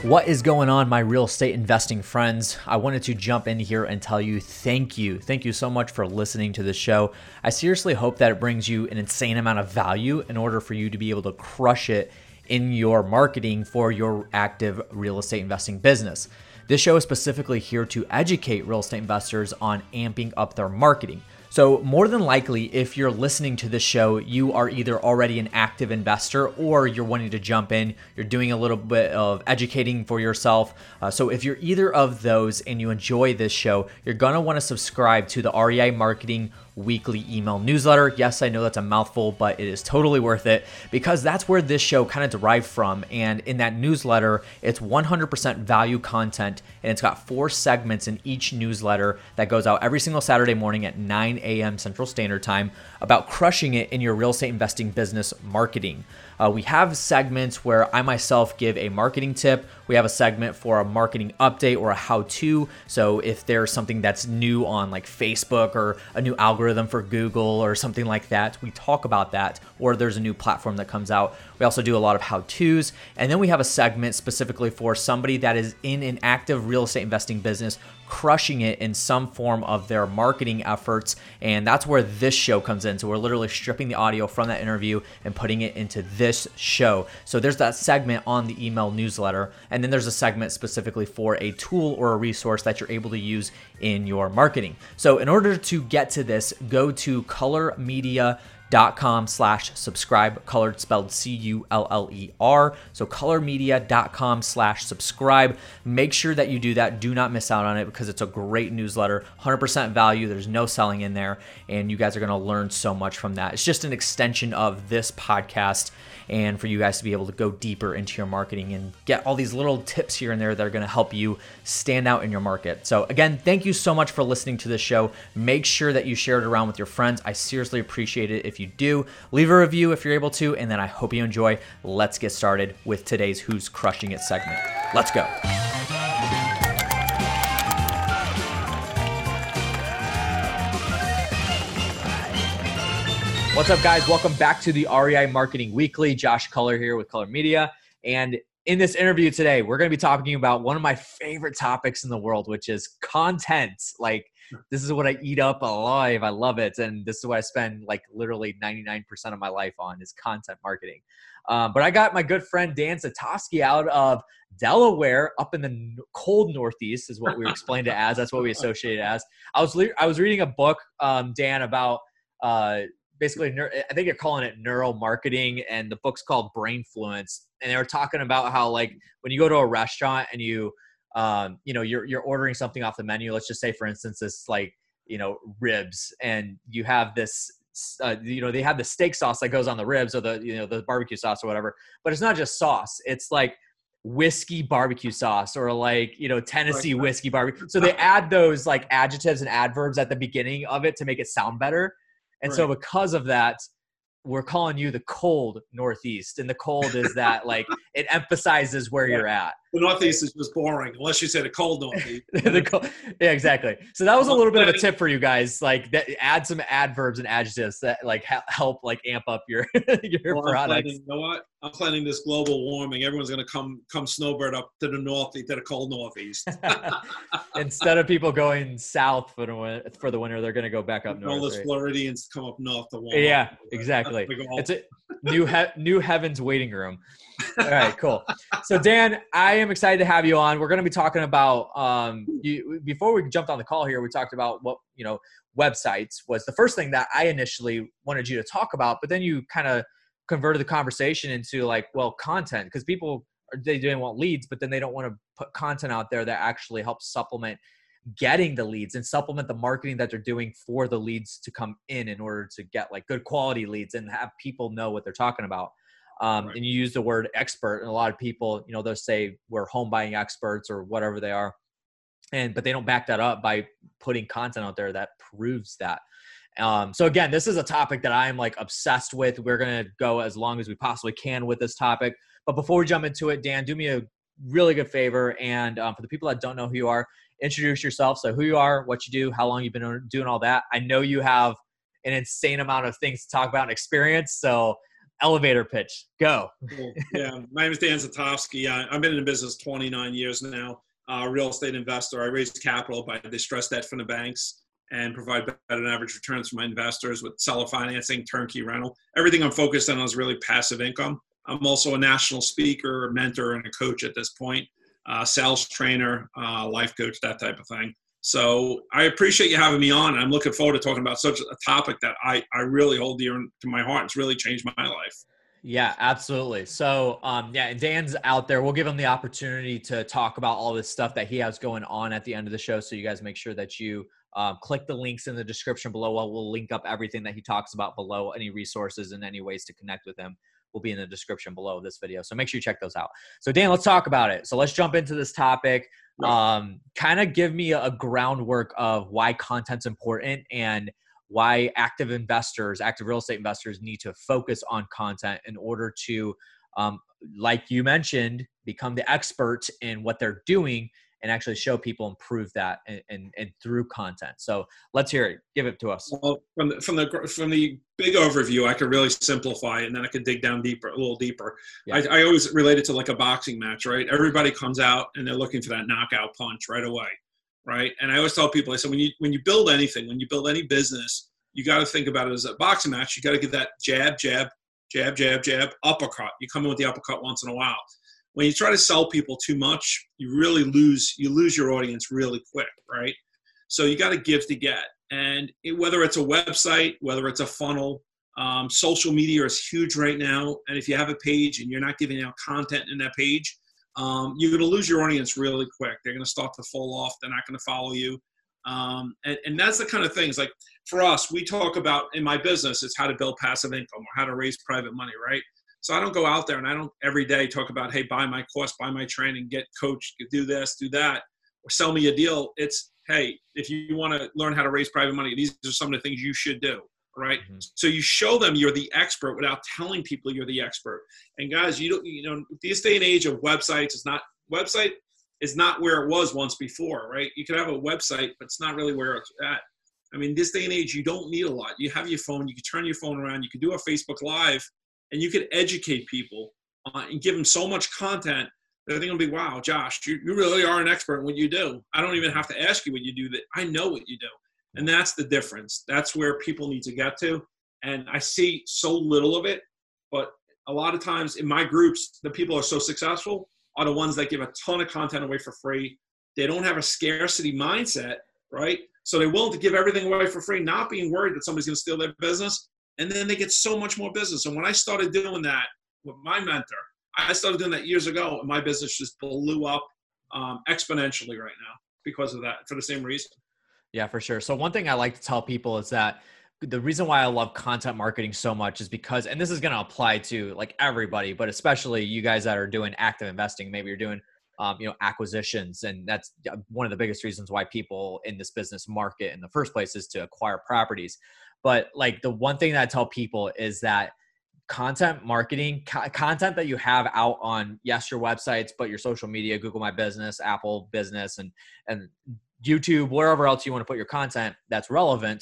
What is going on, my real estate investing friends? I wanted to jump in here and tell you thank you. Thank you so much for listening to this show. I seriously hope that it brings you an insane amount of value in order for you to be able to crush it in your marketing for your active real estate investing business. This show is specifically here to educate real estate investors on amping up their marketing. So more than likely, if you're listening to this show, you are either already an active investor or you're wanting to jump in. You're doing a little bit of educating for yourself. So if you're either of those and you enjoy this show, you're going to want to subscribe to the REI Marketing weekly email newsletter. Yes, I know that's a mouthful, but it is totally worth it because that's where this show kind of derived from. And in that newsletter, it's 100% value content, and it's got 4 segments in each newsletter that goes out every single Saturday morning at 9 a.m. Central Standard Time about crushing it in your real estate investing business marketing. We have segments where I myself give a marketing tip. We have a segment for a marketing update or a how-to. So if there's something that's new on like Facebook or a new algorithm for Google or something like that, we talk about that. Or there's a new platform that comes out. We also do a lot of how-tos. And then we have a segment specifically for somebody that is in an active real estate investing business, crushing it in some form of their marketing efforts. And that's where this show comes in. So we're literally stripping the audio from that interview and putting it into this show. So there's that segment on the email newsletter. And then there's a segment specifically for a tool or a resource that you're able to use in your marketing. So in order to get to this, go to colormedia.com/subscribe, colored spelled C-U-L-L-E-R. So colormedia.com/subscribe. Make sure that you do that. Do not miss out on it because it's a great newsletter, 100% value. There's no selling in there, and you guys are going to learn so much from that. It's just an extension of this podcast, and for you guys to be able to go deeper into your marketing and get all these little tips here and there that are going to help you stand out in your market. So again, thank you so much for listening to this show. Make sure that you share it around with your friends. I seriously appreciate it if you do. Leave a review if you're able to, and then I hope you enjoy. Let's get started with today's Who's Crushing It segment. Let's go. What's up, guys? Welcome back to the REI Marketing Weekly. Josh Culler here with Color Media. And in this interview today, we're going to be talking about one of my favorite topics in the world, which is content. Like, this is what I eat up alive. I love it. And this is what I spend like literally 99% of my life on is content marketing. But I got my good friend Dan Satosky out of Delaware, up in the cold Northeast is what we explained it as. That's what we associate it as. I was reading a book, Dan, about basically, I think you're calling it neural marketing, and the book's called Brainfluence. And they were talking about how, like, when you go to a restaurant and you're ordering something off the menu. Let's just say, for instance, it's like, ribs, and you have this, they have the steak sauce that goes on the ribs, or the barbecue sauce or whatever. But it's not just sauce; it's like whiskey barbecue sauce, or like, Tennessee whiskey barbecue. So they add those like adjectives and adverbs at the beginning of it to make it sound better. And so because of that, we're calling you the cold Northeast. And the cold is that, like, it emphasizes where you're at. The Northeast is just boring, unless you say the cold Northeast. Yeah, exactly. So that was a little bit of a tip for you guys. Like, add some adverbs and adjectives that like help like amp up your products. You know what? I'm planning this global warming. Everyone's going to come snowbird up to the Northeast, to the cold Northeast. Instead of people going south for the winter, they're going to go back up north. All those Floridians come up north to warm up. Yeah, exactly. It's a new heavens waiting room. All right, cool. So Dan, I am excited to have you on. We're going to be talking about before we jumped on the call here, we talked about what, websites was the first thing that I initially wanted you to talk about, but then you kind of converted the conversation into like, well, content, because people, they didn't want leads, but then they don't want to put content out there that actually helps supplement getting the leads and supplement the marketing that they're doing for the leads to come in order to get like good quality leads and have people know what they're talking about. Right. And you use the word expert, and a lot of people, they'll say we're home buying experts or whatever they are. But they don't back that up by putting content out there that proves that. So again, this is a topic that I'm like obsessed with. We're going to go as long as we possibly can with this topic. But before we jump into it, Dan, do me a really good favor. And for the people that don't know who you are, introduce yourself. So who you are, what you do, how long you've been doing all that. I know you have an insane amount of things to talk about and experience. So Elevator pitch. Go. Cool. Yeah, my name is Dan Zatofsky. I've been in the business 29 years now. Real estate investor. I raise capital by distressed debt from the banks and provide better than average returns for my investors with seller financing, turnkey rental. Everything I'm focused on is really passive income. I'm also a national speaker, mentor, and a coach at this point. Sales trainer, life coach, that type of thing. So I appreciate you having me on. I'm looking forward to talking about such a topic that I really hold dear to my heart. It's really changed my life. Yeah, absolutely. So, yeah, and Dan's out there. We'll give him the opportunity to talk about all this stuff that he has going on at the end of the show. So you guys make sure that you click the links in the description below. We'll link up everything that he talks about below. Any resources and any ways to connect with him will be in the description below this video. So make sure you check those out. So Dan, let's talk about it. So let's jump into this topic. Kind of give me a groundwork of why content's important and why active real estate investors need to focus on content in order to, like you mentioned, become the expert in what they're doing and actually show people and prove that and through content. So let's hear it. Give it to us. Well, from the big overview, I could really simplify it, and then I could dig down a little deeper. Yeah. I always relate it to like a boxing match, right? Everybody comes out and they're looking for that knockout punch right away, right? And I always tell people, I said, when you build anything, when you build any business, you got to think about it as a boxing match. You got to get that jab, jab, jab, jab, jab, uppercut. You come in with the uppercut once in a while. When you try to sell people too much, you really lose your audience really quick, right? So you got to give to get. And whether it's a website, whether it's a funnel, social media is huge right now. And if you have a page and you're not giving out content in that page, you're going to lose your audience really quick. They're going to start to fall off. They're not going to follow you. And that's the kind of things, like for us, we talk about in my business, it's how to build passive income or how to raise private money, right? So I don't go out there and I don't every day talk about, hey, buy my course, buy my training, get coached, do this, do that, or sell me a deal. It's, hey, if you want to learn how to raise private money, these are some of the things you should do, right? Mm-hmm. So you show them you're the expert without telling people you're the expert. And guys, this day and age of websites is not where it was once before, right? You could have a website, but it's not really where it's at. I mean, this day and age, you don't need a lot. You have your phone, you can turn your phone around, you can do a Facebook Live, and you could educate people and give them so much content that they're going to be, wow, Josh, you really are an expert in what you do. I don't even have to ask you what you do. That I know what you do. And that's the difference. That's where people need to get to. And I see so little of it, but a lot of times in my groups, the people who are so successful are the ones that give a ton of content away for free. They don't have a scarcity mindset, right? So they're willing to give everything away for free, not being worried that somebody's going to steal their business. And then they get so much more business. And when I started doing that with my mentor, I started doing that years ago, and my business just blew up exponentially right now because of that, for the same reason. Yeah, for sure. So one thing I like to tell people is that the reason why I love content marketing so much is because, and this is going to apply to like everybody, but especially you guys that are doing active investing, maybe you're doing, acquisitions. And that's one of the biggest reasons why people in this business market in the first place is to acquire properties. But like the one thing that I tell people is that content marketing, content that you have out on, yes, your websites, but your social media, Google My Business, Apple Business, and YouTube, wherever else you want to put your content that's relevant.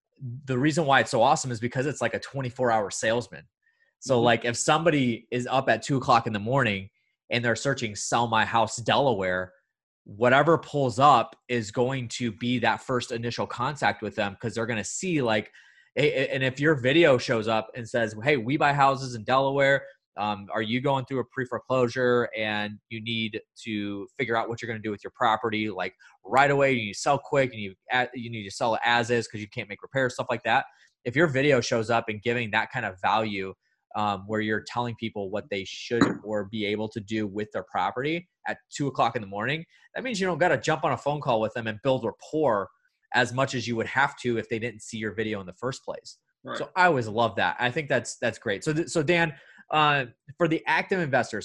The reason why it's so awesome is because it's like a 24-hour salesman. So like if somebody is up at 2:00 in the morning and they're searching sell my house Delaware, whatever pulls up is going to be that first initial contact with them, because they're going to see like, and if your video shows up and says, hey, we buy houses in Delaware, are you going through a pre-foreclosure and you need to figure out what you're going to do with your property? Like right away, you need to sell quick and you need to sell it as is because you can't make repairs, stuff like that. If your video shows up and giving that kind of value, where you're telling people what they should or be able to do with their property at 2:00 in the morning, that means you don't got to jump on a phone call with them and build rapport as much as you would have to if they didn't see your video in the first place. Right. So I always love that. I think that's great. So Dan, for the active investor,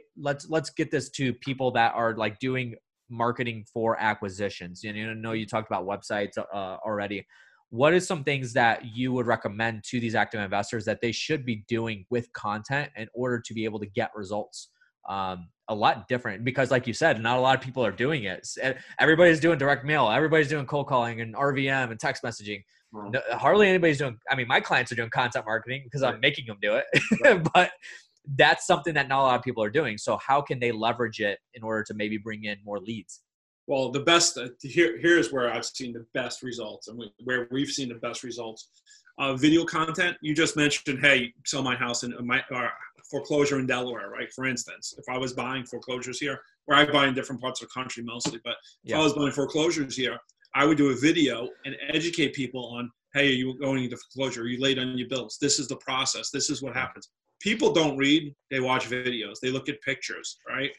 let's get this to people that are like doing marketing for acquisitions. You know, you talked about websites already. What is some things that you would recommend to these active investors that they should be doing with content in order to be able to get results? A lot different, because like you said, not a lot of people are doing it. Everybody's doing direct mail. Everybody's doing cold calling and RVM and text messaging. No, hardly anybody's doing, I mean, my clients are doing content marketing because I'm making them do it, but that's something that not a lot of people are doing. So how can they leverage it in order to maybe bring in more leads? Well, the best here's where I've seen the best results, and where we've seen the best results. Video content. You just mentioned, hey, sell my house in my foreclosure in Delaware, right? For instance, if I was buying foreclosures here, where I buy in different parts of the country mostly, but if I was buying foreclosures here, I would do a video and educate people on, hey, are you going into foreclosure? Are you late on your bills? This is the process. This is what happens. People don't read; they watch videos. They look at pictures, right?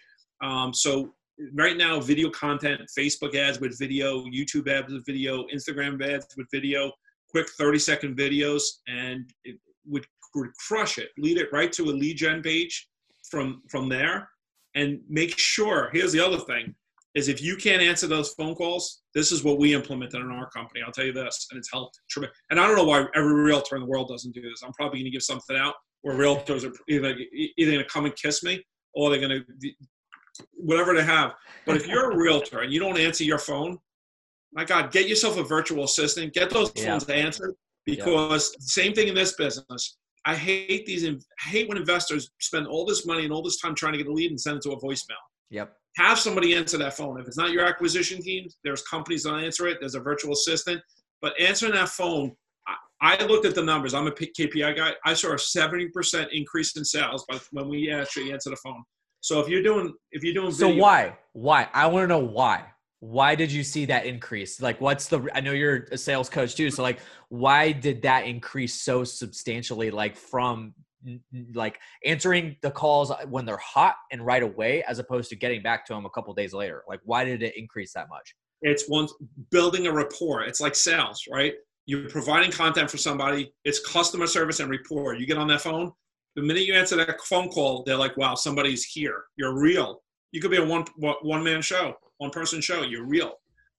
So right now, video content, Facebook ads with video, YouTube ads with video, Instagram ads with video, quick 30-second videos, and it would crush it. Lead it right to a lead gen page from there, and make sure, here's the other thing, is if you can't answer those phone calls, this is what we implemented in our company. I'll tell you this, and it's helped tremendous. And I don't know why every realtor in the world doesn't do this. I'm probably going to give something out where realtors are either going to come and kiss me, or they're going to whatever they have. But if you're a realtor and you don't answer your phone, my God, get yourself a virtual assistant. Get those phones answered, because same thing in this business. I hate when investors spend all this money and all this time trying to get a lead and send it to a voicemail. Yep. Have somebody answer that phone. If it's not your acquisition team, there's companies that answer it. There's a virtual assistant. But answering that phone, I looked at the numbers. I'm a KPI guy. I saw a 70% increase in sales when we actually answer the phone. So if you're doing video, so why? I want to know why. Why did you see that increase? Like, I know you're a sales coach too. So like, why did that increase so substantially? Like from like answering the calls when they're hot and right away, as opposed to getting back to them a couple of days later. Like, why did it increase that much? It's building a rapport. It's like sales, right? You're providing content for somebody. It's customer service and rapport. You get on that phone. The minute you answer that phone call, they're like, wow, somebody's here. You're real. You could be a one-man show, one-person show. You're real.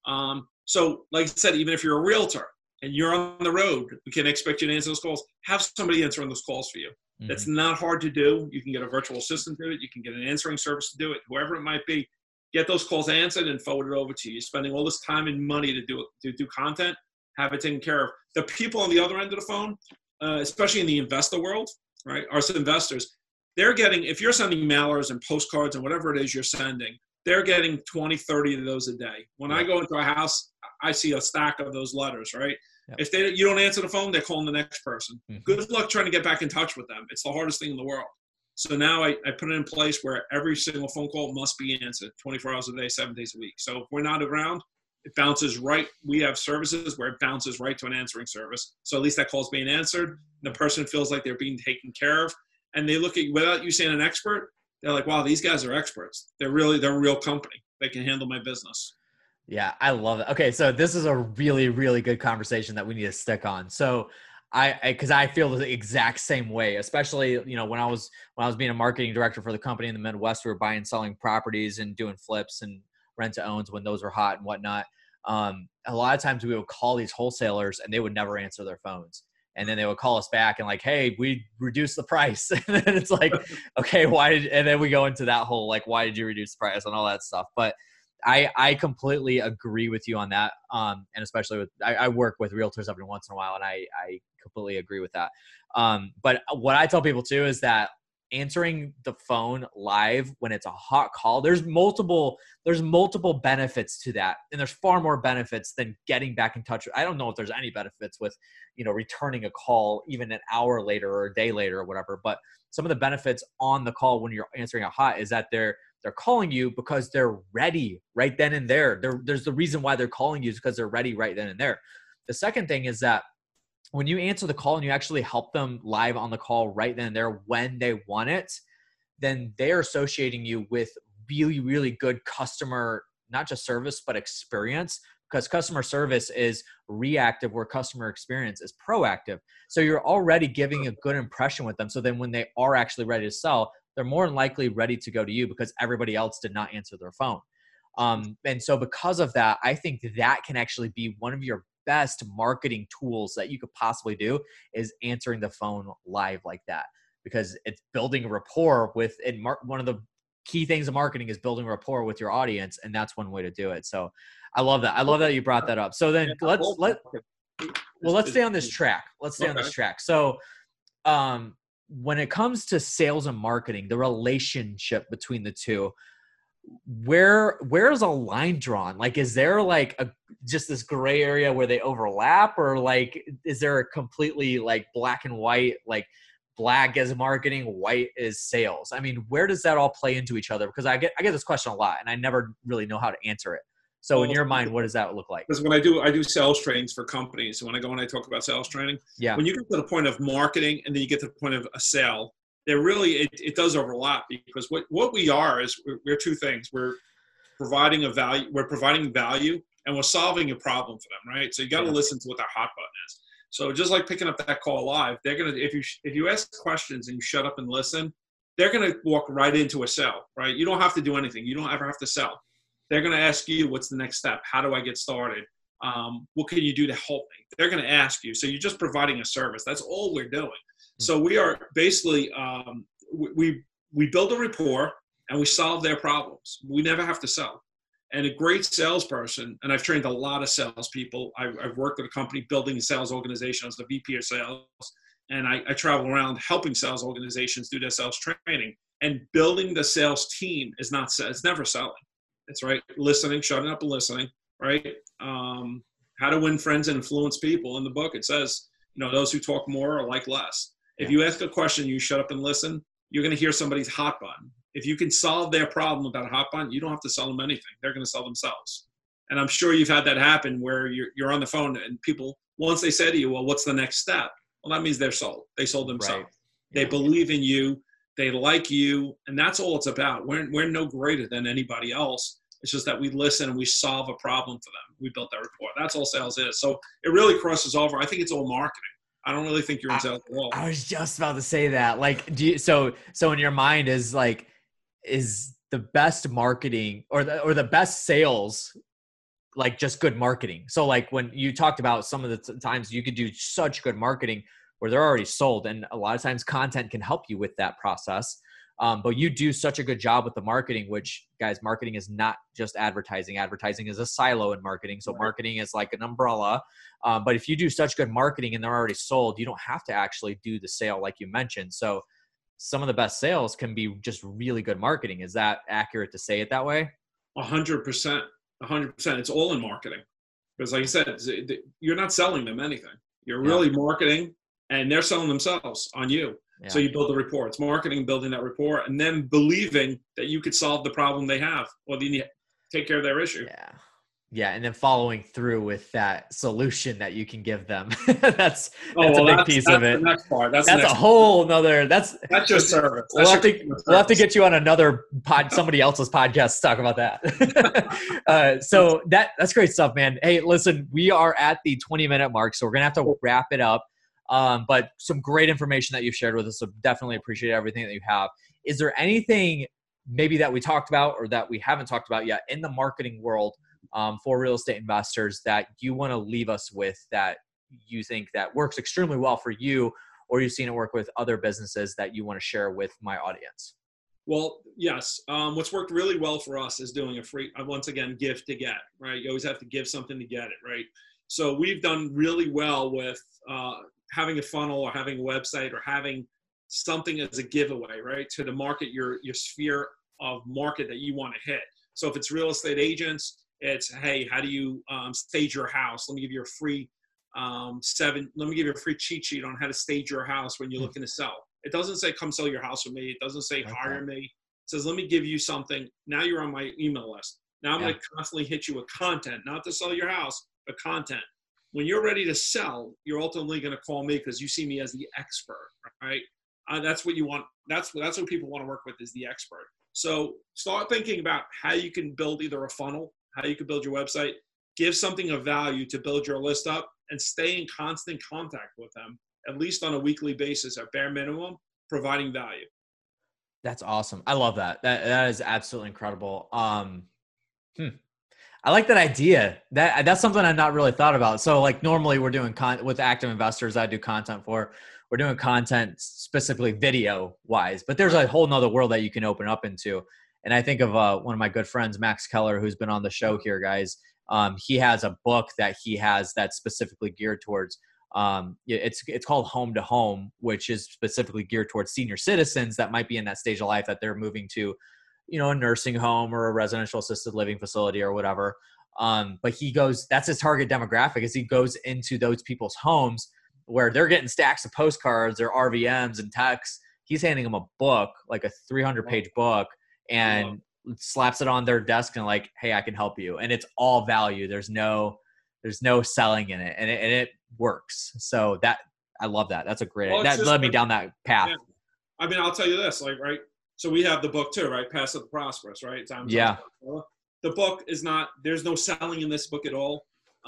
So like I said, even if you're a realtor and you're on the road, we can expect you to answer those calls. Have somebody answering those calls for you. Mm-hmm. That's not hard to do. You can get a virtual assistant to do it. You can get an answering service to do it. Whoever it might be, get those calls answered and forward it over to you. You're spending all this time and money to do content, have it taken care of. The people on the other end of the phone, especially in the investor world, right? Our investors, they're getting, if you're sending mailers and postcards and whatever it is you're sending, they're getting 20, 30 of those a day. When I go into a house, I see a stack of those letters, right? Yep. If you don't answer the phone, they're calling the next person. Mm-hmm. Good luck trying to get back in touch with them. It's the hardest thing in the world. So now I put it in place where every single phone call must be answered 24 hours a day, 7 days a week. So if we're not around, it bounces right. We have services where it bounces right to an answering service. So at least that call's being answered. And the person feels like they're being taken care of. And they look at you without you saying an expert. They're like, wow, they're experts. They're a real company. They can handle my business. Yeah, I love it. Okay, so this is a really, really good conversation that we need to stick on. So because I feel the exact same way, especially, when I was being a marketing director for the company in the Midwest, we were buying and selling properties and doing flips and rent to owns when those were hot and whatnot. A lot of times we would call these wholesalers and they would never answer their phones. And then they would call us back and like, hey, we reduced the price. And then it's like, okay, and then we go into that whole, like, why did you reduce the price and all that stuff. But I completely agree with you on that. And especially I work with realtors every once in a while, and I completely agree with that. But what I tell people too is that answering the phone live when it's a hot call, there's multiple benefits to that. And there's far more benefits than getting back in touch. I don't know if there's any benefits with, returning a call even an hour later or a day later or whatever. But some of the benefits on the call when you're answering it hot is that they're calling you because they're ready right then and there. There's the reason why they're calling you is because they're ready right then and there. The second thing is that when you answer the call and you actually help them live on the call right then and there when they want it, then they're associating you with really, really good customer, not just service, but experience, because customer service is reactive where customer experience is proactive. So you're already giving a good impression with them. So then when they are actually ready to sell, they're more than likely ready to go to you because everybody else did not answer their phone. And so because of that, I think that can actually be one of your best marketing tools that you could possibly do is answering the phone live like that, because it's building a rapport with it. One of the key things of marketing is building rapport with your audience. And that's one way to do it. So I love that. I love that you brought that up. So then Well, let's stay on this track. So, when it comes to sales and marketing, the relationship between the two, where's a line drawn? Like, is there like just this gray area where they overlap, or like, is there a completely like black and white, like black is marketing, white is sales? I mean, where does that all play into each other? Because I get this question a lot and I never really know how to answer it. So in your mind, what does that look like? Because when I do sales trainings for companies, so when I talk about sales training, when you get to the point of marketing and then you get to the point of a sale, it does overlap, because what we are is we're two things. We're providing value, and we're solving a problem for them, right? So you got to listen to what their hot button is. So just like picking up that call live, they're gonna, if you ask questions and you shut up and listen, they're gonna walk right into a sell, right? You don't have to do anything. You don't ever have to sell. They're going to ask you, what's the next step? How do I get started? What can you do to help me? They're going to ask you. So you're just providing a service. That's all we're doing. So we are basically, we build a rapport and we solve their problems. We never have to sell. And a great salesperson, and I've trained a lot of salespeople. I've worked at a company building a sales organization as the VP of sales. And I travel around helping sales organizations do their sales training. And building the sales team it's never selling. It's right. Listening, shutting up and listening, right? How to win friends and influence people. In the book, it says, those who talk more are like less. If you ask a question, you shut up and listen, you're going to hear somebody's hot button. If you can solve their problem with that hot button, you don't have to sell them anything. They're going to sell themselves. And I'm sure you've had that happen where you're on the phone and people, once they say to you, well, what's the next step? Well, that means they're sold. They sold themselves. Right. They believe in you. They like you, and that's all it's about. We're no greater than anybody else. It's just that we listen and we solve a problem for them. We built that rapport. That's all sales is. So it really crosses over. I think it's all marketing. I don't really think you're in sales at all. I was just about to say that. Like, so in your mind is the best marketing or the best sales, like just good marketing? So like when you talked about some of the times you could do such good marketing where they're already sold, and a lot of times content can help you with that process. But you do such a good job with the marketing, which, guys, marketing is not just advertising. Advertising is a silo in marketing. So marketing is like an umbrella. But if you do such good marketing and they're already sold, you don't have to actually do the sale like you mentioned. So some of the best sales can be just really good marketing. Is that accurate to say it that way? 100%. 100%. It's all in marketing. Because like I said, you're not selling them anything. You're really marketing, and they're selling themselves on you. Yeah. So you build the rapport. It's marketing, building that rapport, and then believing that you could solve the problem they have, or then you take care of their issue. Yeah, and then following through with that solution that you can give them. that's a big piece of it. The next part. That's a whole nother. That's just service. We'll have to get you on another somebody else's podcast to talk about that. So that's great stuff, man. Hey, listen, we are at the 20-minute mark, so we're gonna have to wrap it up. But some great information that you've shared with us. So definitely appreciate everything that you have. Is there anything maybe that we talked about or that we haven't talked about yet in the marketing world for real estate investors that you want to leave us with that you think that works extremely well for you, or you've seen it work with other businesses that you want to share with my audience? Well, yes. What's worked really well for us is doing a free, once again, give to get, right? You always have to give something to get it, right? So we've done really well with having a funnel or having a website or having something as a giveaway, right? To the market, your sphere of market that you want to hit. So if it's real estate agents, it's, hey, how do you stage your house? Let me give you a free cheat sheet on how to stage your house when you're looking to sell. It doesn't say, come sell your house with me. It doesn't say, hire me. It says, let me give you something. Now you're on my email list. Now I'm going to constantly hit you with content, not to sell your house, but content. When you're ready to sell, you're ultimately going to call me because you see me as the expert, right? That's what you want. That's what people want to work with, is the expert. So start thinking about how you can build either a funnel, how you can build your website, give something of value to build your list up, and stay in constant contact with them, at least on a weekly basis, at bare minimum, providing value. That's awesome. I love that. That is absolutely incredible. I like that idea. That's something I've not really thought about. So like normally we're doing with active investors I do content for, we're doing content specifically video wise, but there's a whole nother world that you can open up into. And I think of one of my good friends, Max Keller, who's been on the show here, guys. He has a book that he has that's specifically geared towards It's called Home to Home, which is specifically geared towards senior citizens that might be in that stage of life that they're moving to, a nursing home or a residential assisted living facility or whatever. But that's his target demographic, is he goes into those people's homes where they're getting stacks of postcards or RVMs and texts. He's handing them a book, like a 300-page book, and slaps it on their desk and like, hey, I can help you. And it's all value. There's no selling in it, and it works. So I love that. That's a great, that led me down that path. Yeah. I mean, I'll tell you this, like, right. So we have the book too, right? Passive Prosperous, right? Yeah. The book is not, there's no selling in this book at all.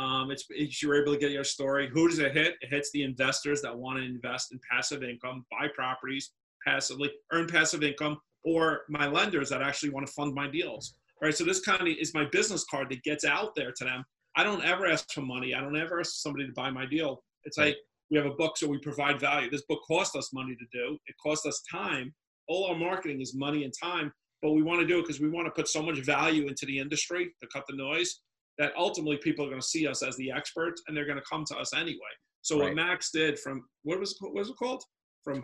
You're able to get your story. Who does it hit? It hits the investors that want to invest in passive income, buy properties passively, earn passive income, or my lenders that actually want to fund my deals, right? So this kind of is my business card that gets out there to them. I don't ever ask for money. I don't ever ask somebody to buy my deal. It's like, we have a book, so we provide value. This book cost us money to do. It cost us time. All our marketing is money and time, but we want to do it because we want to put so much value into the industry to cut the noise that ultimately people are going to see us as the experts, and they're going to come to us anyway. So what Max did from, what was it called? From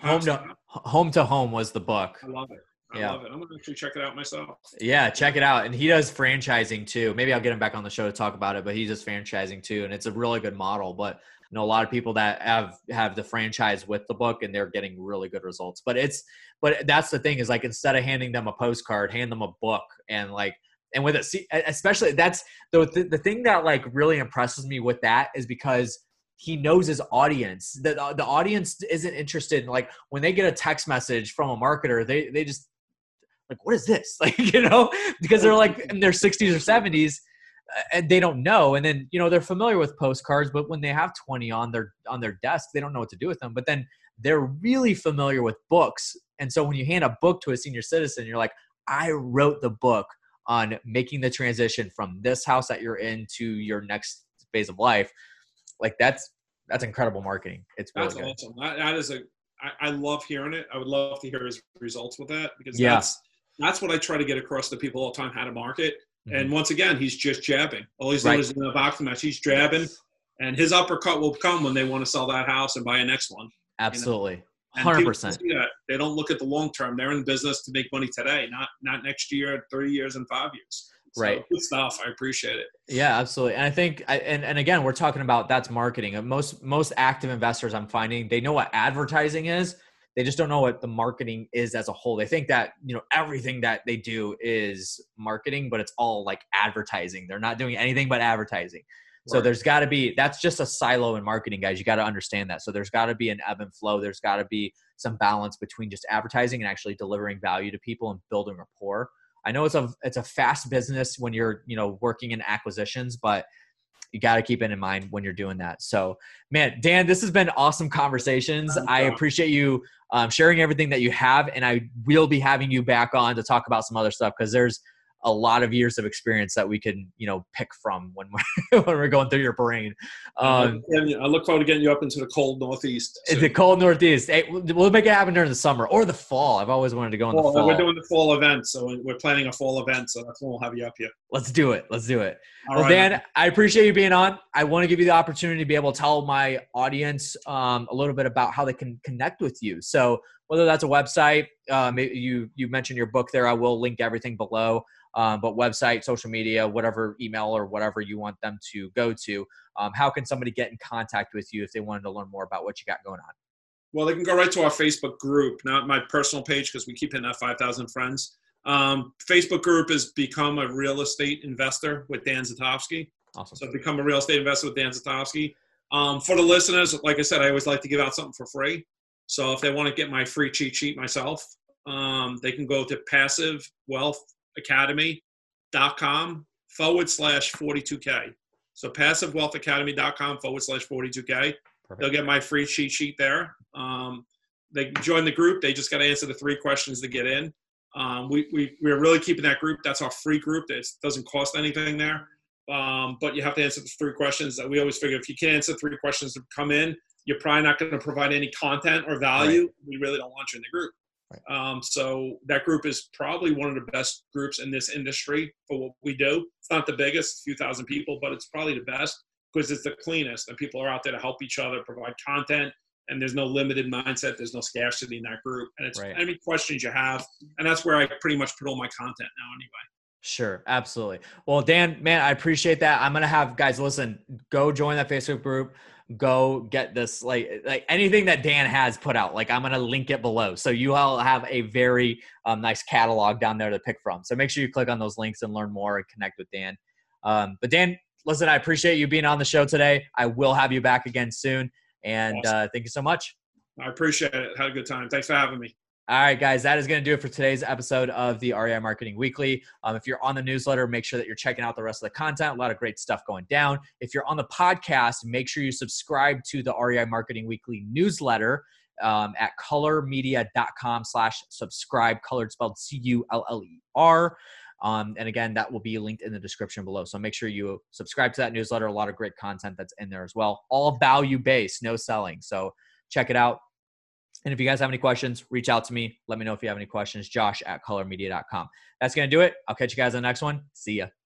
Home to Home was the book. I love it. I love it. I'm going to actually check it out myself. Yeah, check it out. And he does franchising too. Maybe I'll get him back on the show to talk about it, but he does franchising too. And it's a really good model. But I know a lot of people that have the franchise with the book, and they're getting really good results. But that's the thing, is like, instead of handing them a postcard, hand them a book. And with it, see, especially that's the thing that like really impresses me with that, is because he knows his audience. The audience isn't interested in, like, when they get a text message from a marketer, they just like, what is this? Like, because they're like in their 60s or 70s, and they don't know. And then, they're familiar with postcards, but when they have 20 on their desk, they don't know what to do with them. But then they're really familiar with books. And so when you hand a book to a senior citizen, you're like, I wrote the book on making the transition from this house that you're in to your next phase of life. Like, that's incredible marketing. It's really good. Awesome. That is I love hearing it. I would love to hear his results with that, because that's what I try to get across to people all the time, how to market. Mm-hmm. And once again, he's just jabbing. All he's doing is in the boxing match. He's jabbing, and his uppercut will come when they want to sell that house and buy a next one. Absolutely. 100%. They don't look at the long term. They're in business to make money today, not next year, 30 years, and 5 years. So, right. Good stuff. I appreciate it. Yeah, absolutely. And I think, and again, we're talking about, that's marketing. Most active investors, I'm finding, they know what advertising is. They just don't know what the marketing is as a whole. They think that, everything that they do is marketing, but it's all like advertising. They're not doing anything but advertising. Right. So there's got to be, that's just a silo in marketing, guys. You got to understand that. So there's got to be an ebb and flow. There's got to be some balance between just advertising and actually delivering value to people and building rapport. I know it's a fast business when you're, working in acquisitions, but you got to keep it in mind when you're doing that. So, man, Dan, this has been awesome conversations. I appreciate you sharing everything that you have, and I will be having you back on to talk about some other stuff, because there's a lot of years of experience that we can, pick from when we're going through your brain. I look forward to getting you up into the cold Northeast. The cold Northeast. Hey, we'll make it happen during the summer or the fall. I've always wanted to go in the fall. We're doing the fall event, so we're planning a fall event, so that's when we'll have you up here. Let's do it. All right, Dan, man. I appreciate you being on. I want to give you the opportunity to be able to tell my audience a little bit about how they can connect with you. So whether that's a website, you mentioned your book there. I will link everything below. But website, social media, whatever, email, or whatever you want them to go to. How can somebody get in contact with you if they wanted to learn more about what you got going on? Well, they can go right to our Facebook group, not my personal page, because we keep hitting that 5,000 friends. Facebook group is Become a Real Estate Investor with Dan Zatofsky. Awesome. So Become a Real Estate Investor with Dan Zatofsky. For the listeners, like I said, I always like to give out something for free. So if they want to get my free cheat sheet myself, they can go to passivewealthacademy.com/42K. So passivewealthacademy.com/42K. They'll get my free cheat sheet there. They can join the group. They just got to answer the 3 questions to get in. We're really keeping that group. That's our free group. It doesn't cost anything there. But you have to answer the 3 questions that we always figure. If you can't answer 3 questions to come in, you're probably not going to provide any content or value. Right. We really don't want you in the group. Right. So that group is probably one of the best groups in this industry for what we do. It's not the biggest, a few thousand people, but it's probably the best. because it's the cleanest, and people are out there to help each other, provide content, and there's no limited mindset. There's no scarcity in that group. And it's any questions you have. And that's where I pretty much put all my content now anyway. Sure. Absolutely. Well, Dan, man, I appreciate that. I'm going to have guys, listen, go join that Facebook group. Go get this, like anything that Dan has put out, like I'm going to link it below. So you all have a very nice catalog down there to pick from. So make sure you click on those links and learn more and connect with Dan. But Dan, listen, I appreciate you being on the show today. I will have you back again soon. And thank you so much. I appreciate it. Had a good time. Thanks for having me. All right, guys, that is going to do it for today's episode of the REI Marketing Weekly. If you're on the newsletter, make sure that you're checking out the rest of the content. A lot of great stuff going down. If you're on the podcast, make sure you subscribe to the REI Marketing Weekly newsletter at colormedia.com/subscribe, colored spelled CULLER. And again, that will be linked in the description below. So make sure you subscribe to that newsletter. A lot of great content that's in there as well. All value-based, no selling. So check it out. And if you guys have any questions, reach out to me. Let me know if you have any questions. Josh@colormedia.com. That's going to do it. I'll catch you guys on the next one. See ya.